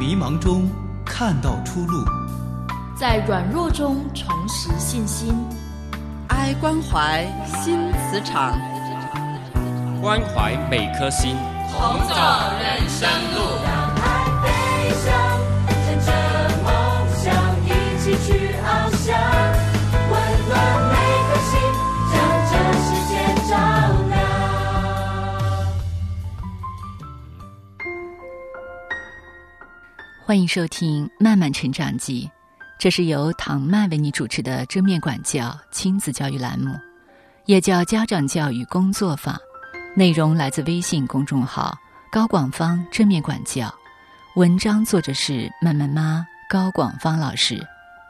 迷茫中看到出路， 在软弱中重拾信心。 爱关怀新磁场， 关怀每颗心， 同走人生路。 让爱飞翔，乘着梦想一起去翱翔，温暖每颗心，将这世界照亮。 欢迎收听《慢慢成长记》，这是由唐曼为你主持的正面管教亲子教育栏目，也叫家长教育工作坊。内容来自微信公众号高广芳正面管教，文章作者是慢慢妈高广芳老师。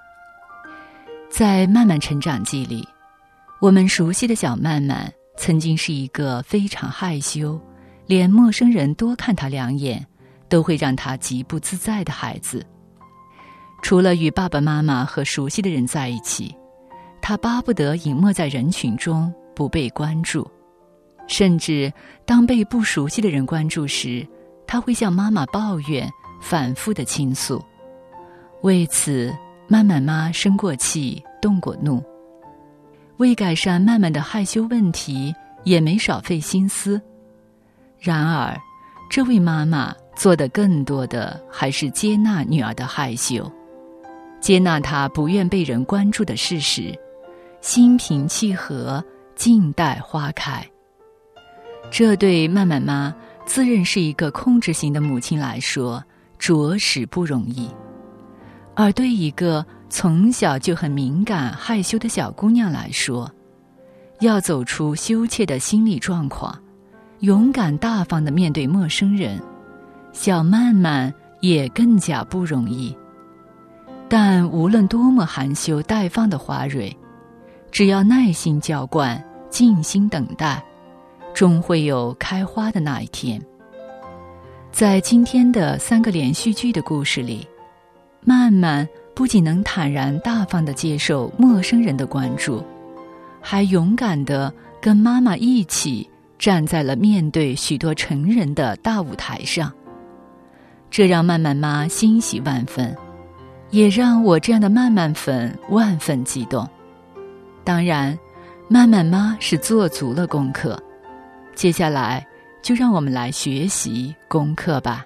在《慢慢成长记》里，我们熟悉的小曼曼曾经是一个非常害羞，连陌生人多看她两眼都会让她极不自在的孩子。除了与爸爸妈妈和熟悉的人在一起，她巴不得隐没在人群中不被关注，甚至当被不熟悉的人关注时，她会向妈妈抱怨，反复地倾诉。为此，曼曼妈生过气，动过怒。为改善曼曼的害羞问题，也没少费心思。然而，这位妈妈做得更多的还是接纳女儿的害羞，接纳她不愿被人关注的事实，心平气和，静待花开。这对曼曼妈自认是一个控制型的母亲来说，着实不容易。而对一个从小就很敏感害羞的小姑娘来说，要走出羞怯的心理状况，勇敢大方地面对陌生人，小曼曼也更加不容易。但无论多么含羞待放的花蕊，只要耐心浇灌，静心等待，终会有开花的那一天。在今天的3个连续剧的故事里，曼曼不仅能坦然大方地接受陌生人的关注，还勇敢地跟妈妈一起站在了面对许多成人的大舞台上。这让曼曼妈欣喜万分，也让我这样的曼曼粉万分激动。当然，曼曼妈是做足了功课，接下来就让我们来学习功课吧。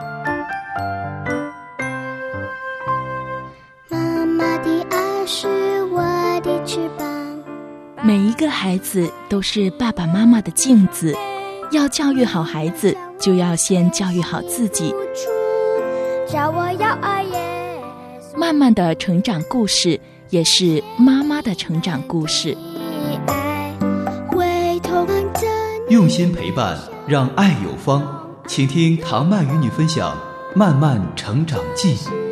妈妈的爱是我的翅膀， 每一个孩子都是爸爸妈妈的镜子，要教育好孩子，就要先教育好自己。 叫我要爱耶稣， 慢慢的成长故事也是妈妈的成长故事。 用心陪伴，让爱有方。请听唐曼与你分享《慢慢成长记》。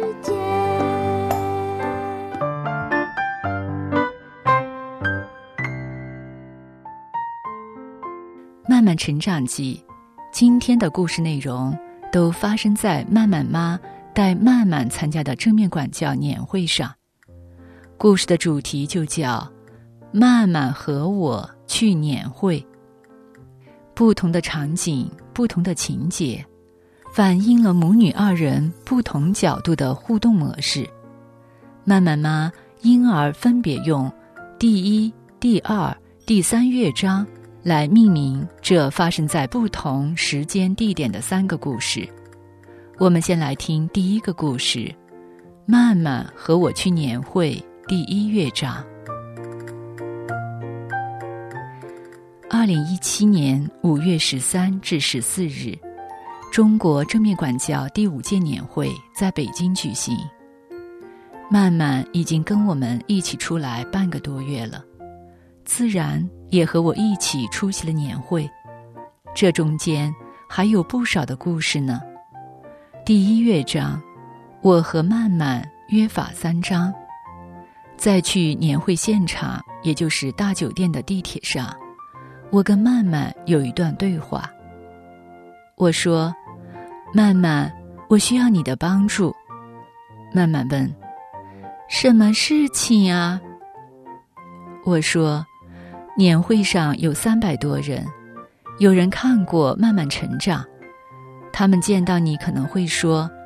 慢慢成长记，今天的故事内容都发生在曼曼妈带曼曼参加的正面管教年会上。故事的主题就叫曼曼和我去年会。不同的场景，不同的情节，反映了母女二人不同角度的互动模式。曼曼妈因而分别用第1、第2、第3乐章来命名这发生在不同时间地点的3个故事。我们先来听第一个故事，曼曼和我去年会第1乐章。2017年5月13至14日，中国正面管教第5届年会在北京举行。曼曼已经跟我们一起出来半个多月了，自然也和我一起出席了年会。这中间还有不少的故事呢。第1乐章，我和曼曼约法3章。在去年会现场，也就是大酒店的地铁上，我跟曼曼有一段对话。我说，曼曼，我需要你的帮助。曼曼问，什么事情啊？我说，年会上有300多人，有人看过曼曼成长，他们见到你可能会说，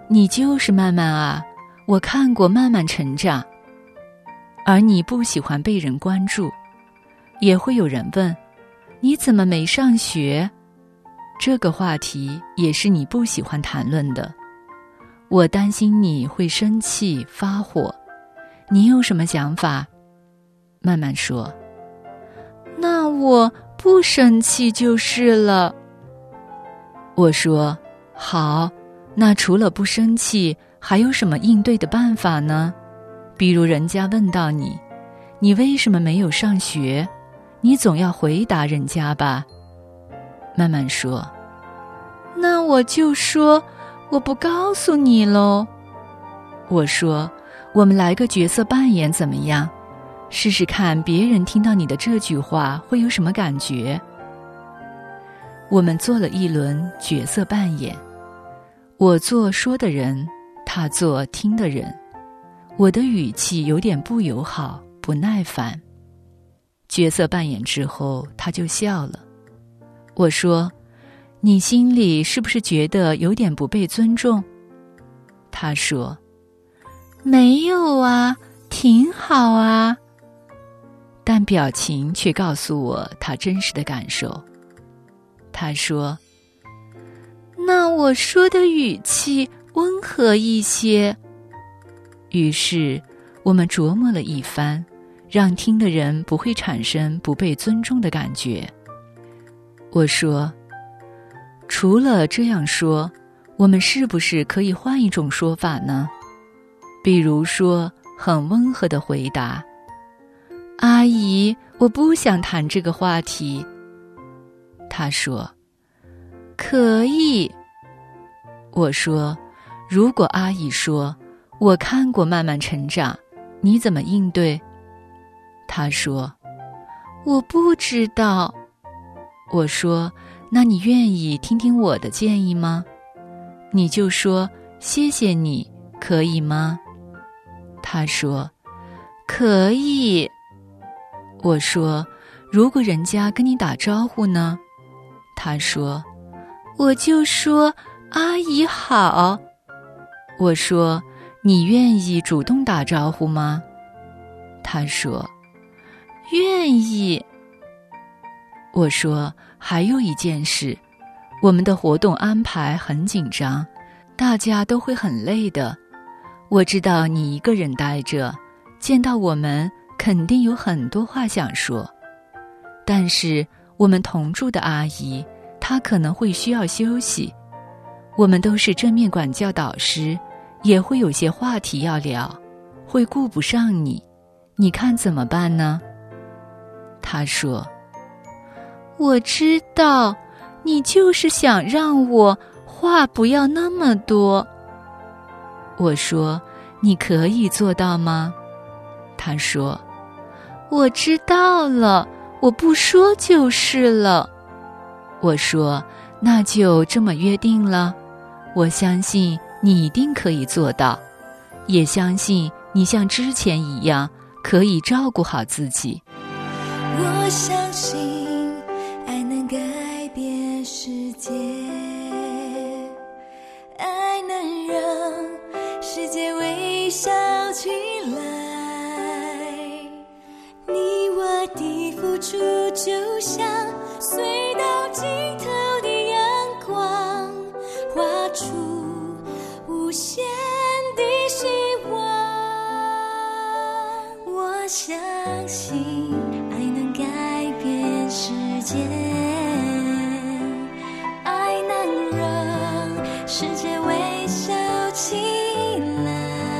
你就是曼曼啊，我看过曼曼成长。而你不喜欢被人关注，也会有人问，你怎么没上学？这个话题也是你不喜欢谈论的。我担心你会生气发火，你有什么想法？曼曼说，那我不生气就是了。我说，好，那除了不生气，还有什么应对的办法呢？比如人家问到你，你为什么没有上学？你总要回答人家吧。曼曼说，那我就说，我不告诉你喽。我说，我们来个角色扮演怎么样？试试看别人听到你的这句话会有什么感觉。我们做了一轮角色扮演，我做说的人，他做听的人。我的语气有点不友好，不耐烦。角色扮演之后，他就笑了。我说，你心里是不是觉得有点不被尊重？他说，没有啊，挺好啊。但表情却告诉我他真实的感受。他说，那我说的语气温和一些。于是我们琢磨了一番，让听的人不会产生不被尊重的感觉。我说，除了这样说，我们是不是可以换一种说法呢？比如说很温和的回答，阿姨，我不想谈这个话题。他说，可以。我说，如果阿姨说，我看过曼曼成长，你怎么应对？他说，我不知道。我说，那你愿意听听我的建议吗？你就说，谢谢你，可以吗？他说，可以。我说，如果人家跟你打招呼呢？他说，我就说，阿姨好。我说，你愿意主动打招呼吗？他说，愿意。我说，还有一件事，我们的活动安排很紧张，大家都会很累的。我知道你一个人待着，见到我们肯定有很多话想说。但是我们同住的阿姨，她可能会需要休息。我们都是正面管教导师，也会有些话题要聊，会顾不上你，你看怎么办呢？他说，我知道，你就是想让我话不要那么多。我说，你可以做到吗？他说，我知道了，我不说就是了。我说，那就这么约定了。我相信你一定可以做到，也相信你像之前一样可以照顾好自己。 我相信爱能改变世界，爱能让世界微笑起来。你我的付出就像隧道尽头的阳光，画出无限的希望。我相信爱能改变世界，爱能让世界微笑起来。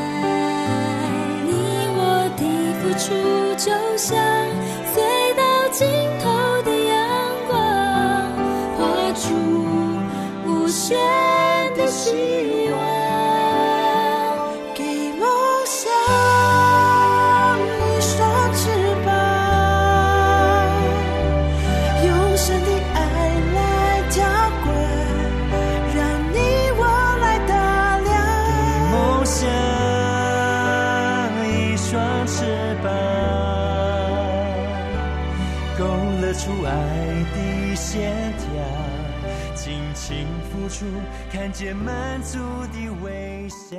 你我的付出就像隧道尽头的阳光，画出无限的希望，给梦想一双翅膀，用神的爱来浇灌，让你我来打量。 梦想一双翅膀，勾勒出爱的线条， 尽情付出，看见满足的微笑。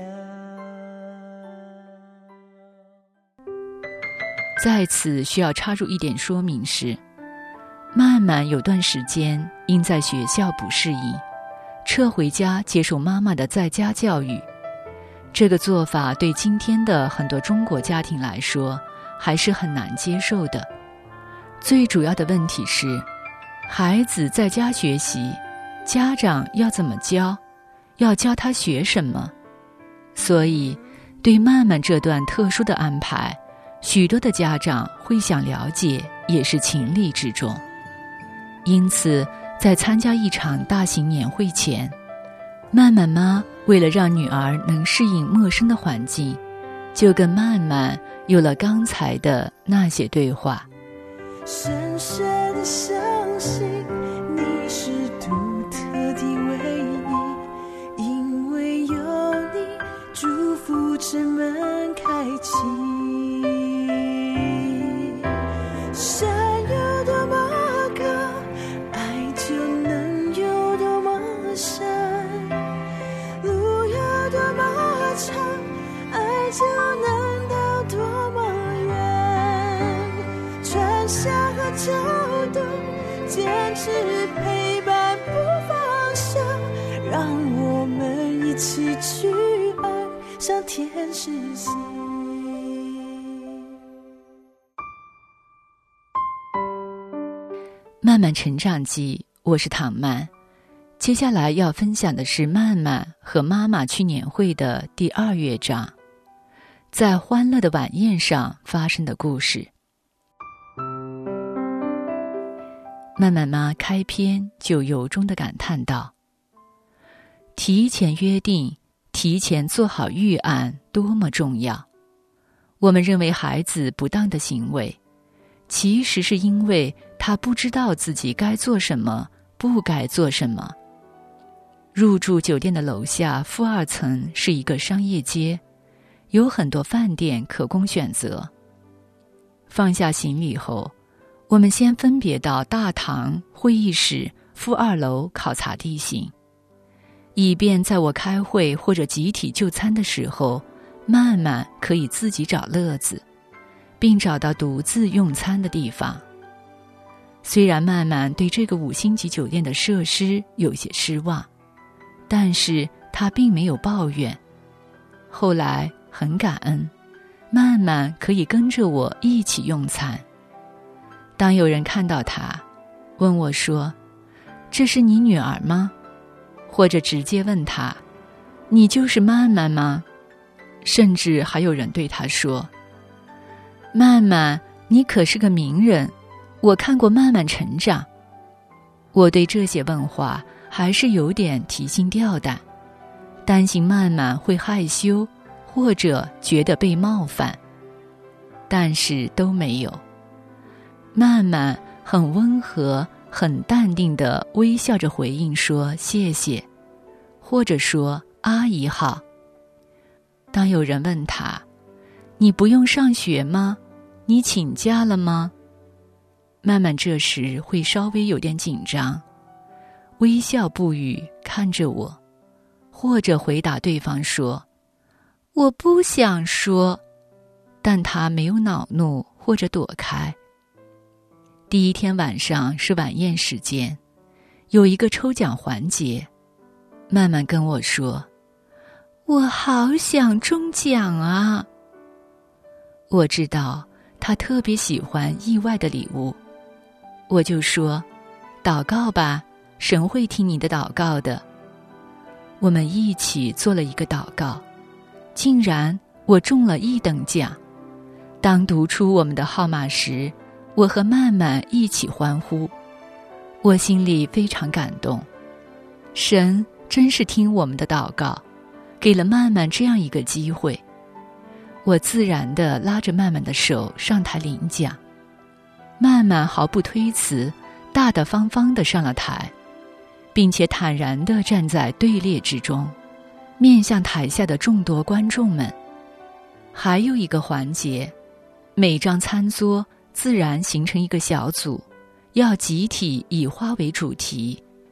在此需要插入一点说明是，曼曼有段时间因在学校不适应，撤回家接受妈妈的在家教育。这个做法对今天的很多中国家庭来说还是很难接受的。最主要的问题是，孩子在家学习，家长要怎么教？要教他学什么？所以，对曼曼这段特殊的安排，许多的家长会想了解，也是情理之中。因此，在参加一场大型年会前，曼曼妈为了让女儿能适应陌生的环境，就跟曼曼有了刚才的那些对话。 深深地相信你是独特的唯一，因为有你，祝福之门开启。山有多么高，爱就能有多么深，路有多么长，爱就能到多么远。春夏和秋冬，坚持陪伴不放手，让我们一起去爱，像天使心。 曼曼成长记，我是唐曼。接下来要分享的是曼曼和妈妈去年会的第2乐章，在欢乐的晚宴上发生的故事。曼曼妈开篇就由衷地感叹道：提前约定，提前做好预案多么重要。我们认为孩子不当的行为，其实是因为他不知道自己该做什么，不该做什么。入住酒店的楼下负2层是一个商业街，有很多饭店可供选择。放下行李后，我们先分别到大堂、会议室、负2楼考察地形，以便在我开会或者集体就餐的时候，曼曼可以自己找乐子，并找到独自用餐的地方。虽然曼曼对这个5星级酒店的设施有些失望，但是她并没有抱怨。后来很感恩，曼曼可以跟着我一起用餐。当有人看到她，问我说：“这是你女儿吗？”或者直接问她：“你就是曼曼吗？”甚至还有人对她说：“曼曼，你可是个名人，我看过曼曼成长。”我对这些问话还是有点提心吊胆，担心曼曼会害羞，或者觉得被冒犯。但是都没有。曼曼很温和、很淡定地微笑着回应说谢谢，或者说阿姨好。当有人问她：“你不用上学吗？你请假了吗？”曼曼这时会稍微有点紧张，微笑不语看着我，或者回答对方说：“我不想说。”但她没有恼怒或者躲开。第1天晚上是晚宴时间，有一个抽奖环节。曼曼跟我说：“我好想中奖啊！”我知道她特别喜欢意外的礼物，我就说：“祷告吧，神会听你的祷告的。”我们一起做了一个祷告，竟然我中了1等奖。当读出我们的号码时，我和曼曼一起欢呼，我心里非常感动。神真是听我们的祷告，给了曼曼这样一个机会。我自然地拉着曼曼的手上台领奖，曼曼毫不推辞，大大方方地上了台，并且坦然地站在队列之中，面向台下的众多观众们。还有一个环节，每张餐桌自然形成一个小组，要集体以花为主题，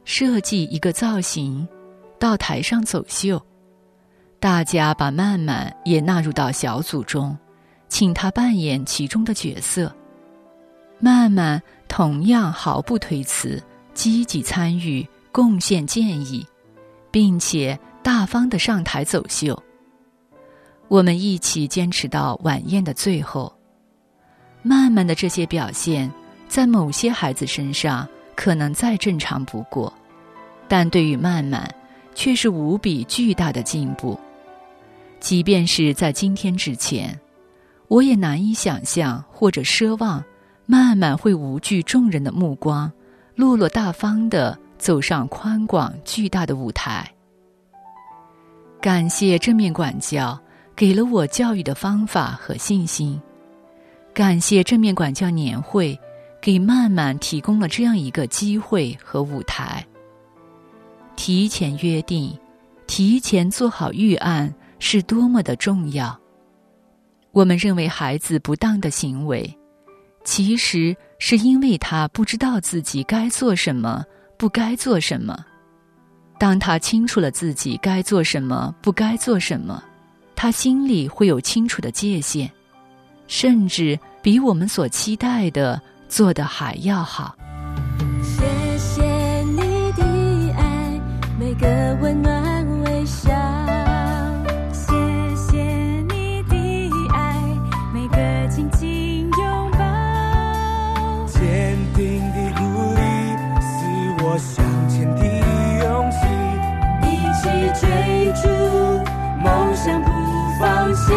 设计一个造型，到台上走秀。大家把曼曼也纳入到小组中，请她扮演其中的角色。曼曼同样毫不推辞，积极参与，贡献建议，并且大方地上台走秀。我们一起坚持到晚宴的最后。曼曼的这些表现，在某些孩子身上可能再正常不过，但对于曼曼却是无比巨大的进步。即便是在今天之前，我也难以想象或者奢望曼曼会无惧众人的目光，落落大方地走上宽广巨大的舞台。感谢正面管教给了我教育的方法和信心，感谢正面管教年会给曼曼提供了这样一个机会和舞台。提前约定，提前做好预案是多么的重要。我们认为孩子不当的行为，其实是因为他不知道自己该做什么，不该做什么。当他清楚了自己该做什么，不该做什么，他心里会有清楚的界限，甚至比我们所期待的做得还要好。 谢谢你的爱，每个温暖微笑。谢谢你的爱，每个紧紧拥抱。 坚定的鼓励是我向前的勇气， 一起追逐梦想不放弃，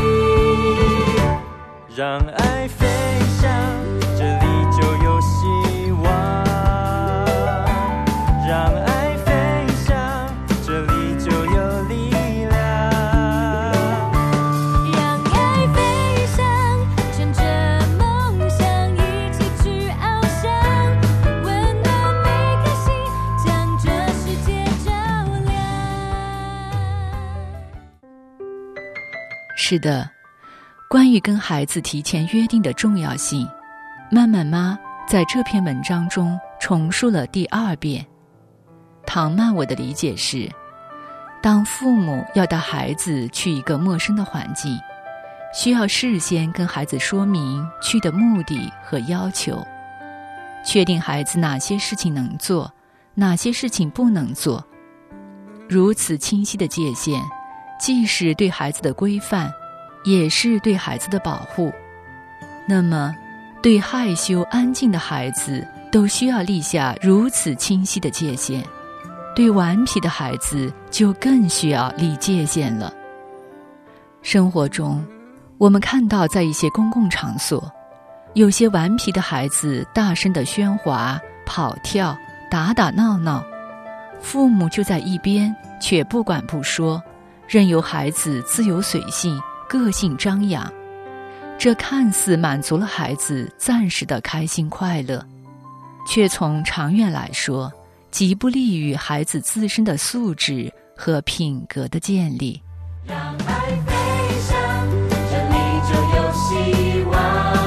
让爱飞翔，这里就有希望。让爱飞翔，这里就有力量。 让爱飞翔，乘着梦想一起去翱翔，温暖每颗心，将这世界照亮。 是的，关于跟孩子提前约定的重要性，曼曼妈在这篇文章中重述了第2遍。唐曼我的理解是，当父母要带孩子去一个陌生的环境，需要事先跟孩子说明去的目的和要求，确定孩子哪些事情能做，哪些事情不能做。如此清晰的界限，既是对孩子的规范，也是对孩子的保护。那么，对害羞安静的孩子都需要立下如此清晰的界限，对顽皮的孩子就更需要立界限了。生活中，我们看到在一些公共场所，有些顽皮的孩子大声地喧哗、跑跳、打打闹闹，父母就在一边却不管不说，任由孩子自由随性，个性张扬。这看似满足了孩子暂时的开心快乐，却从长远来说，极不利于孩子自身的素质和品格的建立。 让爱飞翔，这里就有希望。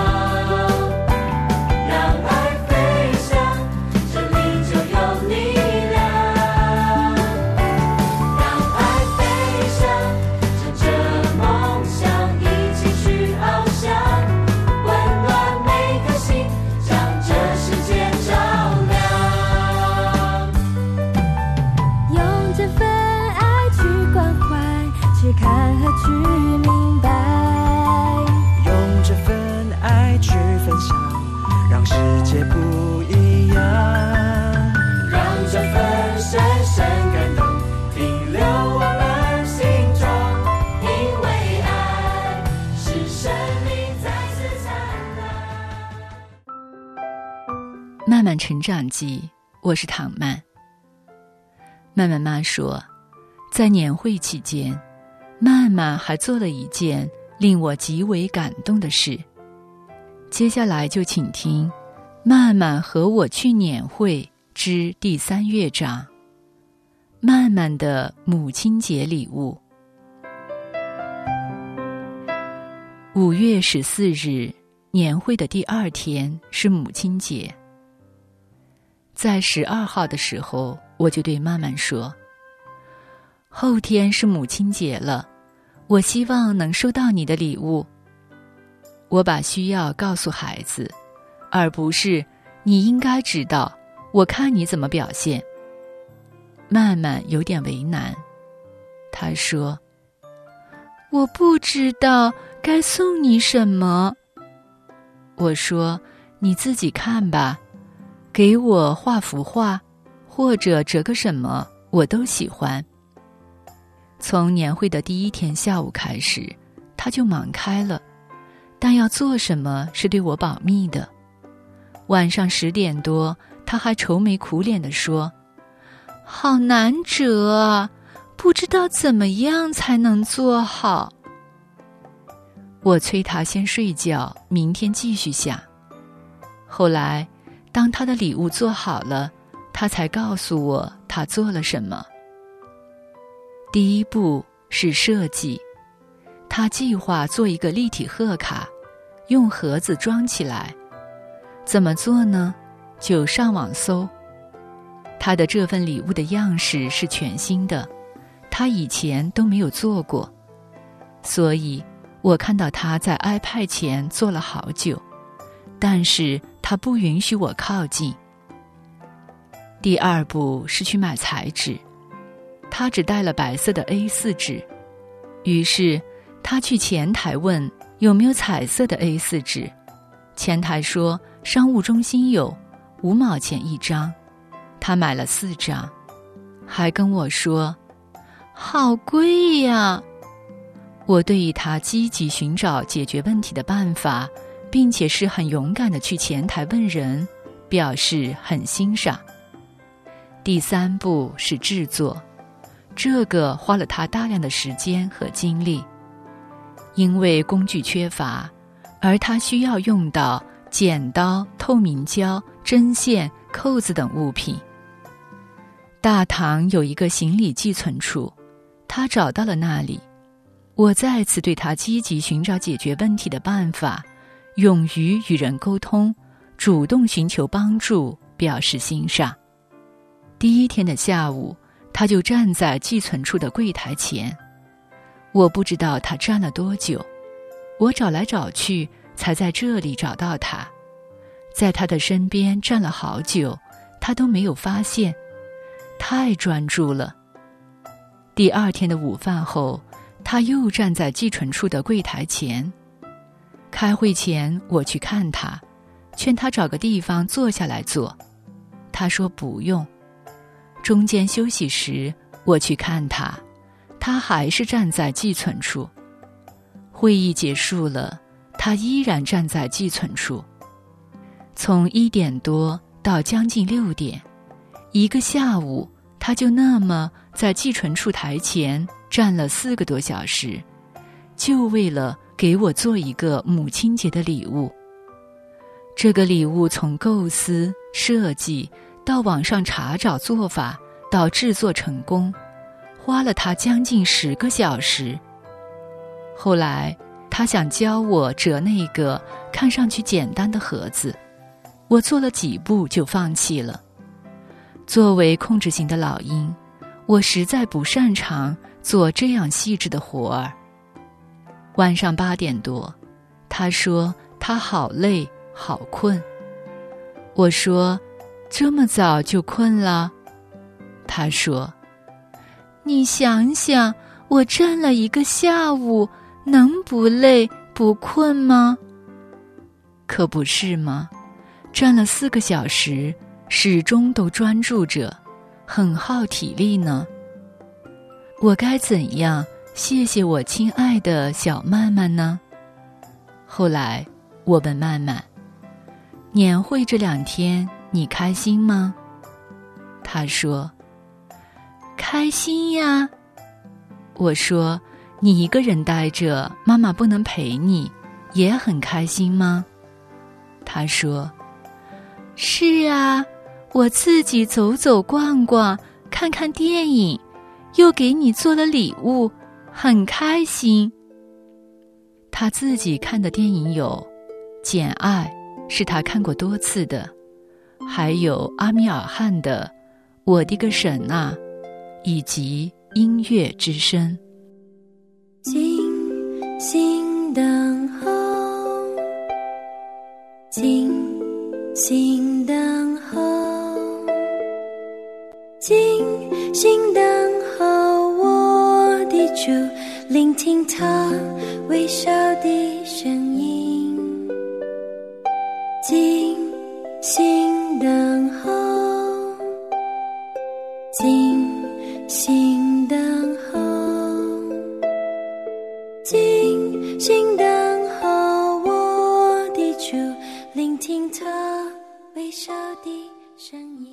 让爱飞翔，这里就有力量。让爱飞翔，乘着梦想一起去翱翔，温暖每颗心，将这世界照亮。用这份爱去关怀，去看和去明白， 用这份爱去分享，让世界不一样。 让这份深深感动停留我们心中，因为爱是生命再次灿烂。 慢慢成长记，我是唐曼。曼曼妈说，在年会期间，曼曼还做了一件令我极为感动的事。接下来就请听曼曼和我去年会之第3乐章，曼曼的母亲节礼物。5月14日，年会的第2天是母亲节。 在12号的时候，我就对曼曼说，后天是母亲节了，我希望能收到你的礼物。我把需要告诉孩子，而不是你应该知道，我看你怎么表现。曼曼有点为难，她说，我不知道该送你什么。我说，你自己看吧，给我画幅画，或者折个什么，我都喜欢。从年会的第1天下午开始，他就忙开了，但要做什么是对我保密的。晚上10点多，他还愁眉苦脸地说，好难折啊，不知道怎么样才能做好。我催他先睡觉，明天继续想。后来当他的礼物做好了，他才告诉我他做了什么。第1步是设计，他计划做一个立体贺卡，用盒子装起来。怎么做呢？就上网搜。他的这份礼物的样式是全新的，他以前都没有做过，所以我看到他在 iPad 前做了好久，但是他不允许我靠近。第2步是去买材质，他只带了白色的 A4 纸，于是他去前台问有没有彩色的 A4 纸，前台说商务中心有，5毛钱1张，他买了4张，还跟我说好贵呀。我对于他积极寻找解决问题的办法，并且是很勇敢地去前台问人，表示很欣赏。第3步是制作，这个花了他大量的时间和精力，因为工具缺乏，而他需要用到剪刀、透明胶、针线、扣子等物品。大堂有一个行李寄存处，他找到了那里。我再次对他积极寻找解决问题的办法，勇于与人沟通，主动寻求帮助，表示欣赏。第1天的下午，他就站在寄存处的柜台前。我不知道他站了多久，我找来找去，才在这里找到他。在他的身边站了好久，他都没有发现，太专注了。第2天的午饭后，他又站在寄存处的柜台前。开会前我去看他，劝他找个地方坐下来做，他说不用。中间休息时我去看他，他还是站在寄存处。会议结束了，他依然站在寄存处。从1点多到将近6点，1个下午，他就那么在寄存处台前站了4个多小时，就为了给我做一个母亲节的礼物。这个礼物从构思、设计到网上查找做法，到制作成功，花了他将近10个小时。后来他想教我折那个看上去简单的盒子，我做了几步就放弃了。作为控制型的老鹰，我实在不擅长做这样细致的活儿。晚上8点多，他说他好累好困。我说这么早就困了？他说你想想，我站了1个下午，能不累不困吗？可不是吗？站了4个小时，始终都专注着，很耗体力呢。我该怎样谢谢我亲爱的小曼曼呢？后来我问曼曼，年会这2天你开心吗？她说开心呀。我说你1个人待着，妈妈不能陪你，也很开心吗？她说是啊，我自己走走逛逛，看看电影，又给你做了礼物，很开心。她自己看的电影有《简爱》，是她看过多次的， 还有阿米尔汗的《我的个神啊》，以及音乐之声。 静静等候，静静等候，静静等候我的主，聆听他微笑的声音。静静等候，静静等候，静静等候我的主，聆听他微笑的声音。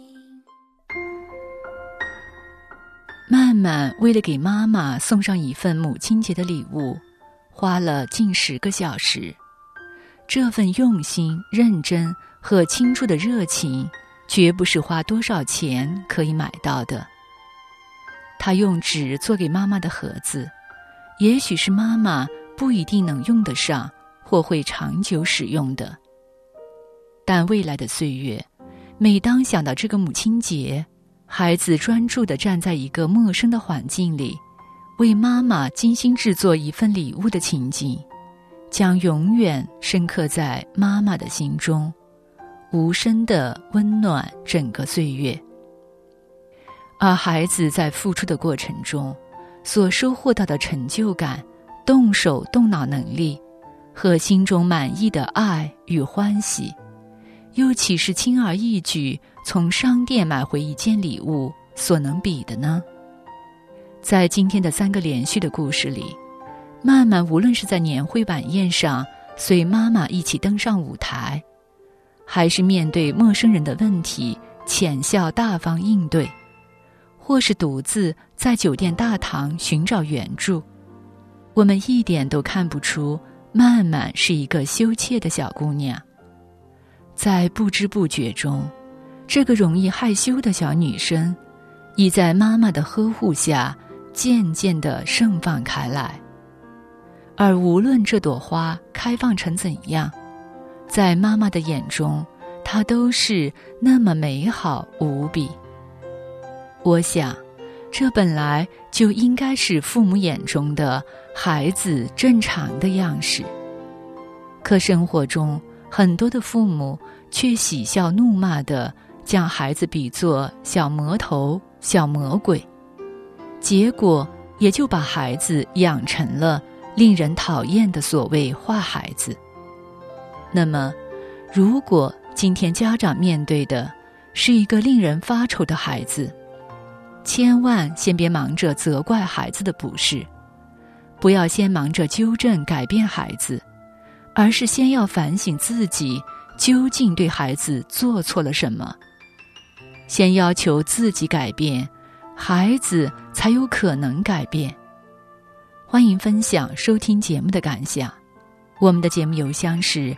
曼曼为了给妈妈送上一份母亲节的礼物，花了近10个小时。这份用心、认真和倾注的热情，绝不是花多少钱可以买到的。他用纸做给妈妈的盒子，也许是妈妈不一定能用得上或会长久使用的。但未来的岁月，每当想到这个母亲节，孩子专注地站在一个陌生的环境里，为妈妈精心制作一份礼物的情景，将永远深刻在妈妈的心中，无声地温暖整个岁月。而孩子在付出的过程中所收获到的成就感、动手动脑能力和心中满意的爱与欢喜，又岂是轻而易举从商店买回一件礼物所能比的呢？在今天的3个连续的故事里，曼曼无论是在年会晚宴上随妈妈一起登上舞台，还是面对陌生人的问题浅笑大方应对，或是独自在酒店大堂寻找援助，我们一点都看不出曼曼是一个羞怯的小姑娘。在不知不觉中，这个容易害羞的小女生已在妈妈的呵护下渐渐地盛放开来。而无论这朵花开放成怎样，在妈妈的眼中，它都是那么美好无比。我想，这本来就应该是父母眼中的孩子正常的样式。可生活中，很多的父母却喜笑怒骂地将孩子比作小魔头、小魔鬼，结果也就把孩子养成了令人讨厌的所谓坏孩子。那么，如果今天家长面对的是一个令人发愁的孩子，千万先别忙着责怪孩子的不是，不要先忙着纠正改变孩子，而是先要反省自己究竟对孩子做错了什么。先要求自己改变，孩子才有可能改变。欢迎分享收听节目的感想。我们的节目邮箱是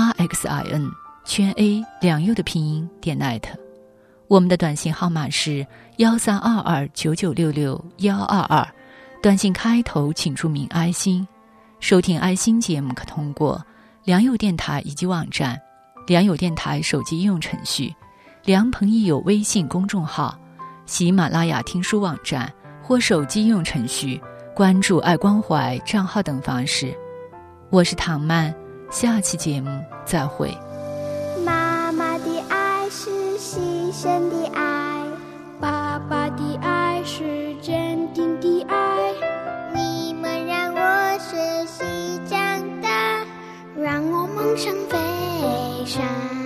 rxin_a 两右的拼音.net， 我们的短信号码是132299662122，短信开头请注明爱心。收听爱心节目可通过良友电台以及网站、良友电台手机应用程序、良朋益友微信公众号、喜马拉雅听书网站或手机应用程序关注爱关怀账号等方式。我是唐曼，下期节目再会。 妈妈的爱是牺牲的爱，爸爸的爱是坚定的爱，你们让我学习长大，让我梦想飞翔。